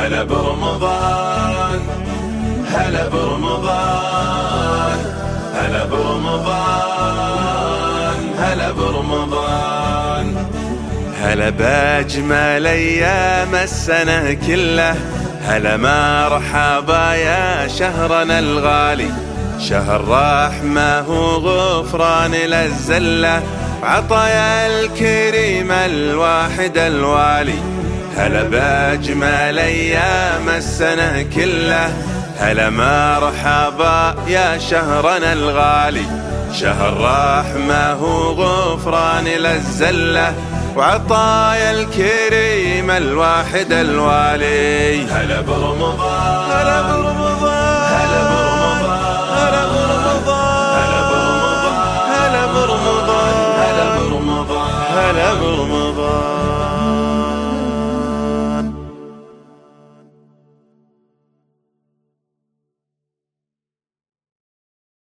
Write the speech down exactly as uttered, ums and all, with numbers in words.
هلا برمضان، هلا برمضان، هلا برمضان، هلا برمضان. هلا باجمل ايام السنة كله، هلا مرحبا يا شهرنا الغالي، شهر رحمة وغفران للزلة، عطايا الكريم الواحد الوالي. هلا باجمل ايام السنة كله، هلا مرحبا يا شهرنا الغالي، شهر رحمة وغفران للزلة، وعطايا الكريم الواحد الوالي. هلا برمضان، هلا برمضان، هلا برمضان، هلا برمضان، هلا برمضان، هلا برمضان، هلا برمضان، هلا برمضان.